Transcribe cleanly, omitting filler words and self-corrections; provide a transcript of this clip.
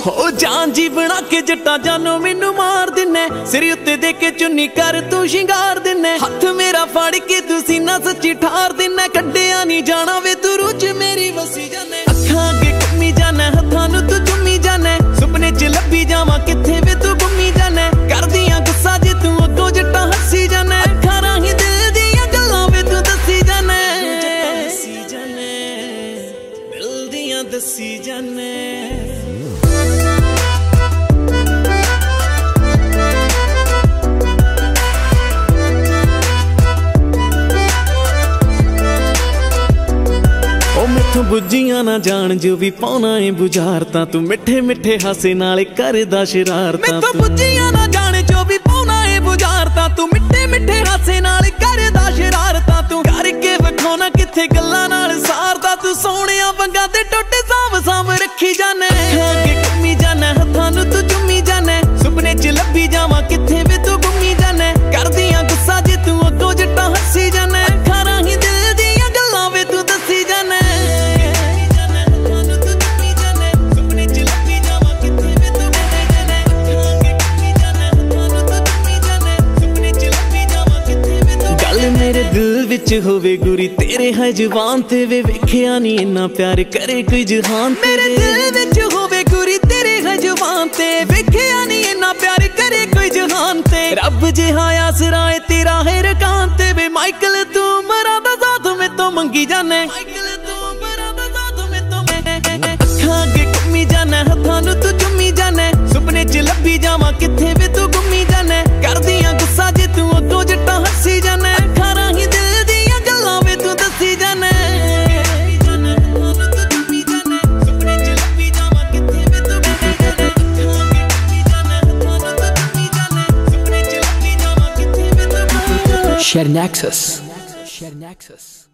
हो जान जी बना के जट्टा जानो मैनू मार दिने, सिर उत्ते दे के चुन्नी कर तू शिंगार दिने, हथ मेरा फड़ के तू सीना सच्ची ठार दिने, कड्डिया नहीं जाना वे तू रुच मेरी वसी जाने, अखां अगे घुम्मी जाने, हत्थां नू तू चुम्मी जाने, सुपने च लभी जावां किथे वे तू गुम्मी जाने, करदियां गुस्सा जे तू अगों जट्टा हसी जाने, अखां राहीं दिल दियां गल्लां वे तू दसी जाने, दिल दियां दसी जाने। मैथों बुझियां ना जान जो भी पाउना है बुझारता, तू मिठे मिठे हासे नाल करदा शरारता, मैथों बुझियां ना जान जो भी पाउना है बुझारता, तू मिठे मिठे हासे नाल करदा शरारता, तू करके विखाना किथे गल्लां नाल सारदा, तू सोहणिया वंगां ते टुट साव साव रखी जाने, अगे घुम्मी जाने, हत्थां नू तू चुम्मी जाने, सुपने च लभी जावां किथे वे तू गुम्मी जाने, करदियां गुस्सा जे तू अगों जट्टा हसी जाने, अखां राहीं दिल दियां गल्लां वे तू दसी जाने। मेरे दिल विच होवे गुरी तेरे है जुबान ते वे वेखिया नहीं इन्ना प्यार करे कोई जहान, मेरे दिल विच होवे गुरी तेरे है जुबान ते वेखिया नहीं इन्ना प्यार करे कोई जहान ते, रब जिहा आसरा है तेरा है रकान ते, वे माइकल तू मरा दा साथ में तो मंगी जाने, अखां अगे घुम्मी जाने, हत्थां नू तू चुम्मी जाने, सुपने च लभी जावां किथे वे तू गुम्मी जाने, करदियां गुस्सा जे तू अगों जट्टा हसी जाने, अखां राहीं दिल दियां गल्लां वे तू दसी जाने, सुपने च लभी जावां किथे वे तू गुम्मी जाने, Share Nexus.